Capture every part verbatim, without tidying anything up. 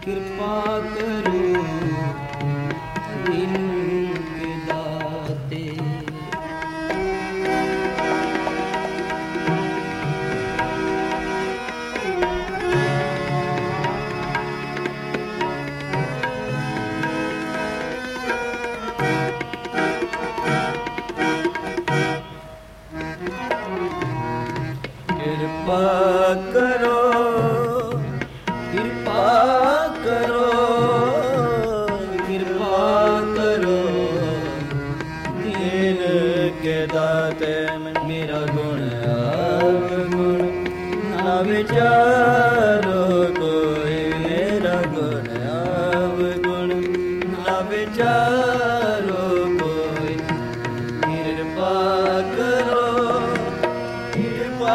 ਕਿਰਪਾ ਕਰੋ ਦੀਨ ਕੇ ਦਾਤੇ। ਕਿਰਪਾ ਕਰੋ ਕਿਰਪਾ ਕਰੋ ਕਿਰਪਾ ਕਰੋ ਦੀਨ ਕੇ ਦਾਤੇ। ਮੇਰਾ ਗੁਣ ਅਵਗੁਣ ਨਾ ਵਿਚਾਰੋ ਕੋਈ, ਮੇਰਾ ਗੁਣ ਅਵਗੁਣ ਨਾ ਵਿਚਾਰੋ ਕੋਈ। ਕਿਰਪਾ ਕਰੋ ਕਿਰਪਾ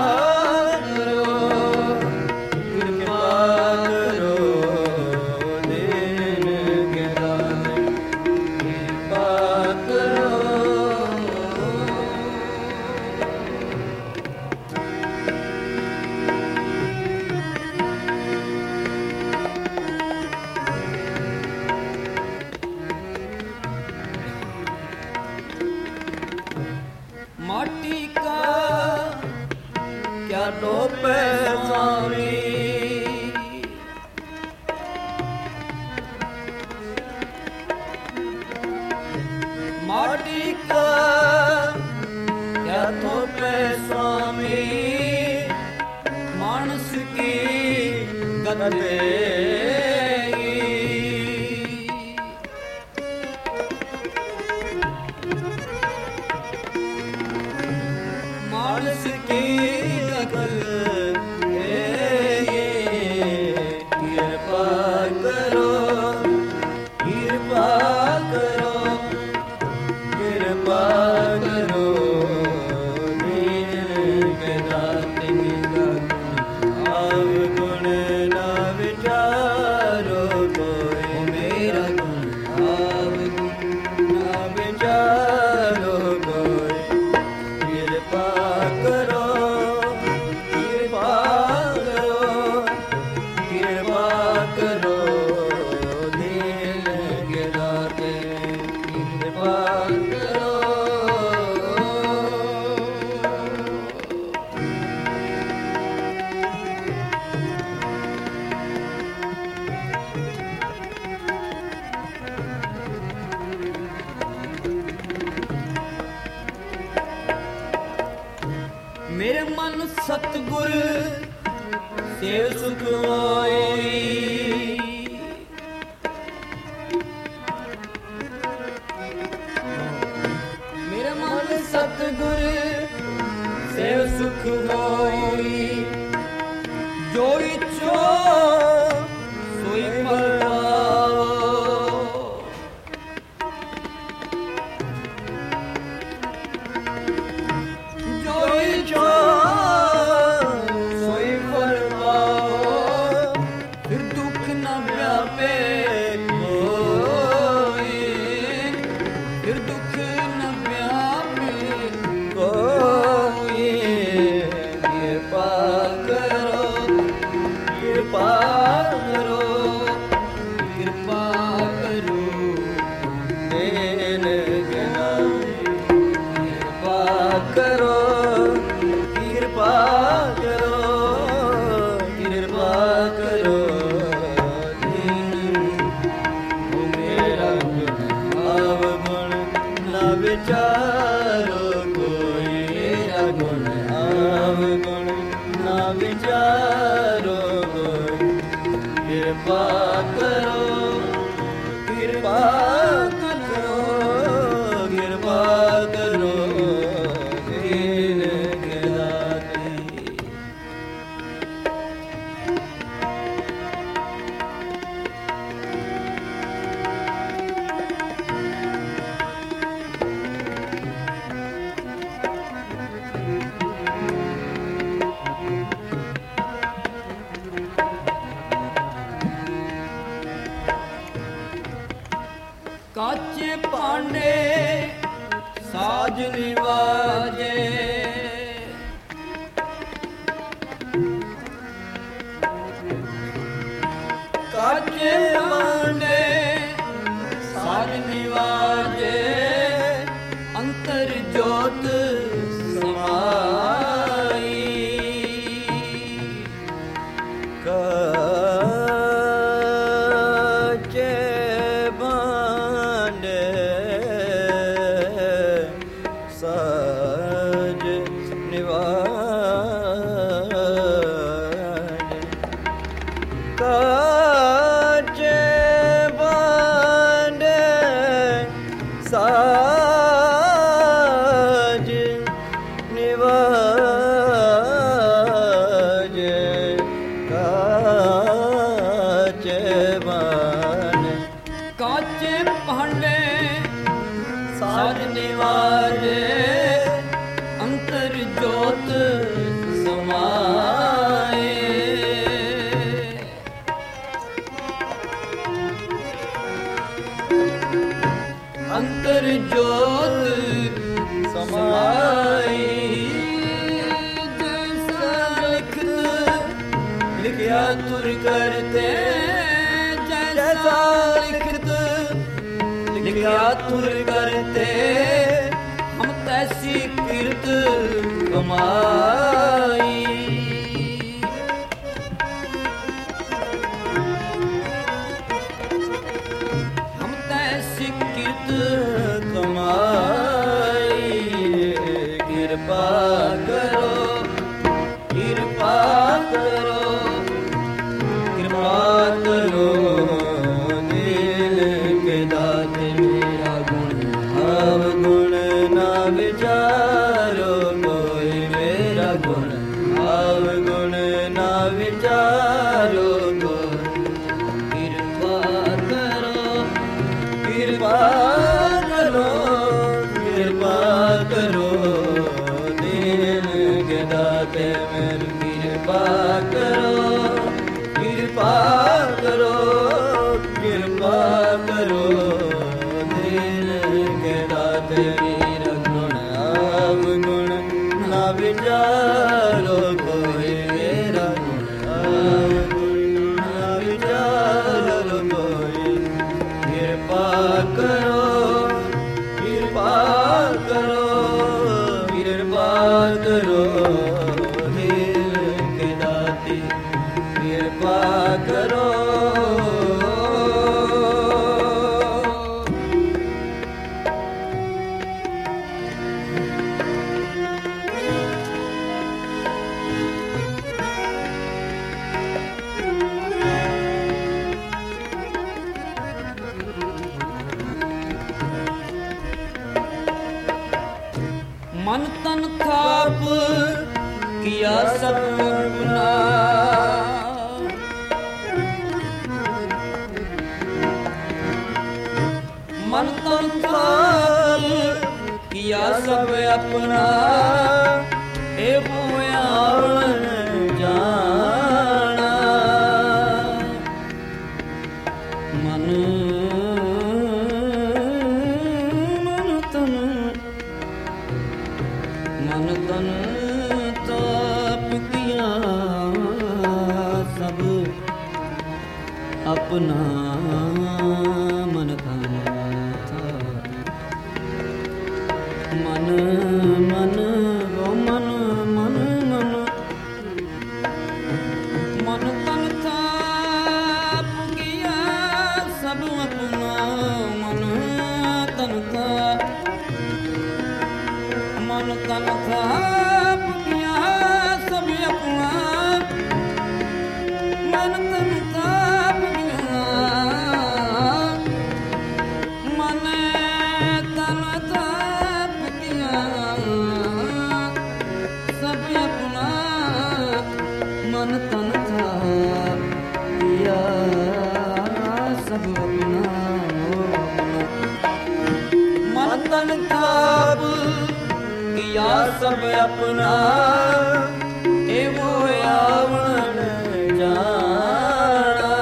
माटी का क्या टोपे स्वामी, माटी का क्या टोपे स्वामी। मानस की गते मानस की अकल है। कृपा करो कृपा करो कृपा करो दीन के दाते। अवगुण ना विचारो कोई, मेरा गुण अवगुण ना विचारो कोई। कृपा करो कृपा करो कृपा करो दीन के दाते। कृपा करो मेरे मन सतगुर सेव सुख होई। मेरे मन सतगुर सेव सुख होई। जो इच्छो सोई फल पाओ। जो इच्छो सोई फल पाओ। फिर दुख न व्यापे कोई, फिर दुख न व्यापे कोई। कृपा करो कृपा करो कृपा करो दीन के दाते। कृपा करो कृपा करो कृपा करो दीन। ओ मेरा गुण अवगुण ना विचारो कोई, मेरा गुण अवगुण ना विचारो कोई। कृपा करो कृपा करो कृपा करो दीन के दाते। काचे पांडे साज निवाजे। ਕਾਚੇ ਬਾਂਡੇ ਸਾਜ ਨਿਵਾਜੇ ਅੰਤਰ ਜੋਤ ਸਮਾਈ ਕਾਚੇ ਬਾਂਡੇ ਸਾਜ ਨਿਵਾਜੇ ਕਾਚੇ ਬਾਂਡੇ ਸਾਜ ਨਿਵਾਜੇ ਕਾਚੇ ਬਾਂਡੇ ਕਾਚੇ ਭਾਂਡੇ ਸਾਜ ਨਿਵਾਜੇ ਅੰਤਰ ਜੋਤ ਸਮਾਏ ਅੰਤਰ ਜੋਤ ਸਮਾਈ ਜੈਸਾ ਲਿਖਤ ਲਿਖਿਆ ਤੁਰ ਕਰਤੇ ਜੈਸਾ ਲਿਖਤ ਲਿਖਿਆ ਤੁਰ ਕਰਤੇ ਹਮ ਤੈਸੀ ਕਿਰਤ ਕਮਾਈ ਹਮ ਤੈਸੀ ਕਿਰਤ ਕਮਾਈ ਕਿਰਪਾ ਕਰੋ ਕਿਰਪਾ ਕਰੋ ਕਿਰਪਾ ਕਰੋ ਦਿਲ ਕੇ ਦਾਤੇ ਮੇਰਾ ਗੁਣ ਅਵਗੁਣ ਨਾ ਵਿਚਾਰੋ ਕੋਈ ਮੇਰਾ ਗੁਣ ਅਵਗੁਣ ਨਾ ਵਿਚਾਰੋ ਕੋਈ ਕਿਰਪਾ ਕਰੋ ਕਿਰਪਾ ਕਰੋ ਕਿਰਪਾ ਕਰੋ ਦਿਲ ਕੇ ਦਾਤੇ ਮੇਰੀ ਕਿਰਪਾ ਕਰੋ ਕਿਰਪਾ ਕਰੋ ਕਿਰਪਾ ਕਰੋ ਦਿਲ ਕੇ ਦਾਤੇ ਮੇਰਾ ਗੁਣ ਅਵਗੁਣ ਨਾ ਵਿਚਾਰੋ ਕੋਈ ਮੇਰਾ ਗੁਣ ਅਵਗੁਣ ਨਾ ਵਿਚਾਰੋ ਕੋਈ ਕਿਰਪਾ ਕਰੋ ਕਿਰਪਾ ਕਰੋ ਕਿਰਪਾ ਕਰੋ ਦਿਲ ਕੇ ਦਾਤੇ ਕਿਰਪਾ ਕਰੋ ਮਨ ਤਨ ਥਾਪ ਕੀਆ ਸਭ ਗੁਨਾ ਮਨ ਤਨ ਥਾਪ ਕੀਆ ਸਭ ਆਪਣਾ ਇਹ ਹੋਇਆਵਣ ਜਾਣਾ ਮਨ ਮਨ ਤਨ ਮਨ ਤਨ ਤਾਪ ਕੀਆ ਸਭ ਆਪਣਾ ਮਨ ਤਨ ਮਨ ਮਨ ਗੋ ਮਨ ਮਨ ਮਨ ਮਨ ਤਨ ਤਾਪ ਕੀਆ ਸਭ ਆਪਣਾ ਮਨ ਤਨ ਤਾਪ ਮਨ ਤਨ ਥਾਪ ਕੀਆ ਸਭ ਆਪਣਾ ਮਨ ਤਨ ਥਾਪ ਕੀਆ ਮਨ ਤਨ ਥਾਪ ਕੀਆ ਸਭ ਆਪਣਾ ਮਨ ਤਨ ਥਾਪ ਕੀਆ ਸਭ ਆਪਣਾ ਮਨ ਤਨ ਥਾਪ ਕੀਆ ਸਭ ਆਪਣਾ ਇਹੋ ਆਵਣ ਜਾਣਾ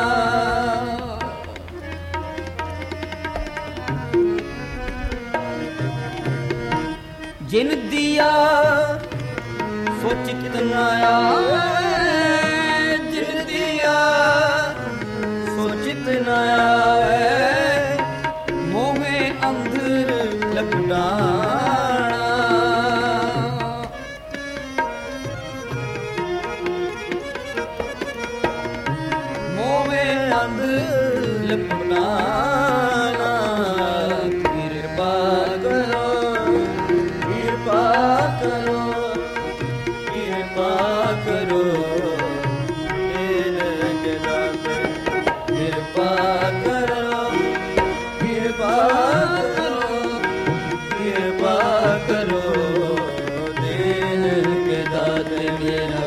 ਜਿਨ ਦੀਆ ਸੋ ਚਿਤ ਨਾ ਆਏ ਜਿਨ ਦੀਆ ਸੋ चांद लपनाना कृपा करो कृपा करो कृपा करो कृपा करो कृपा करो कृपा करो दीन के दाते मेरा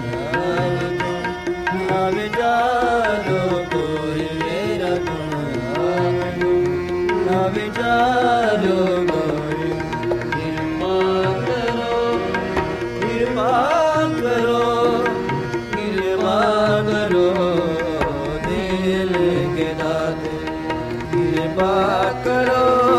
गुण विचारो कोई मेरा गुण न विचारो कोई कृपा करो कृपा करो कृपा करो दिल के दाते कृपा करो।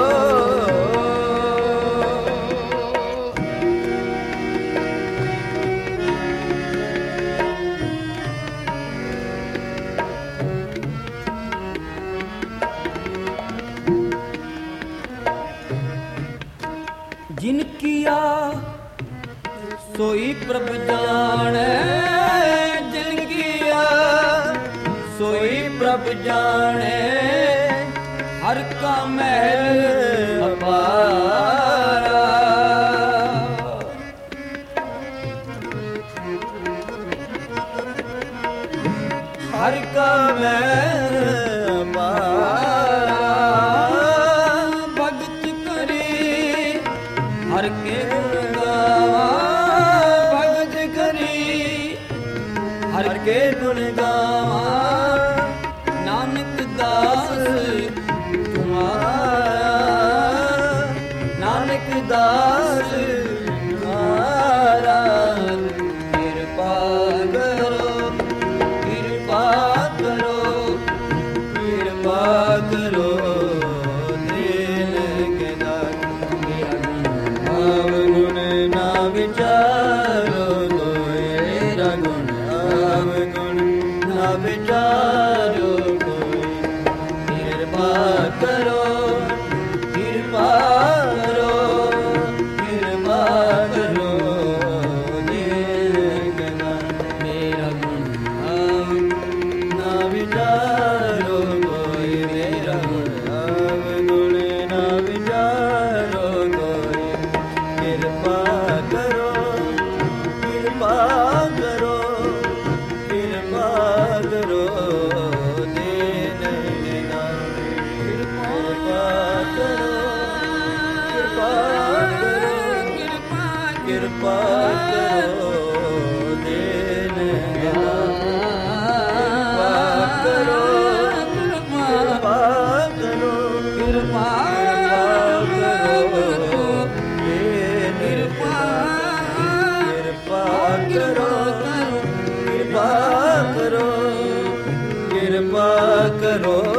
जिन किया सोई प्रभ जाने जिन किया सोई प्रभ जाने हर का महल अपारा हर का महल अपारा भगत करी हर के गुण गावा भगत करी हर के गुण गावा नानक दास तुम्हारा नानक दास तुम्हारा कृपा करो कृपा करो कृपा करो दिल के दाते गुण ना विचारो कोई गुण गुण ना विचारो कोई कृपा करो कृपा करो कृपा करो दिल के दाते मेरा गुण ना विचारो कोई मेरा गुण गुण ना विचारो कोई कृपा करो कृपा करो कृपा करो दीन के दाते कृपा करो कृपा करो कृपा करो दीन के दाते कृपा करो कृपा करो कृपा करो कृपा करो कृपा करो कृपा करो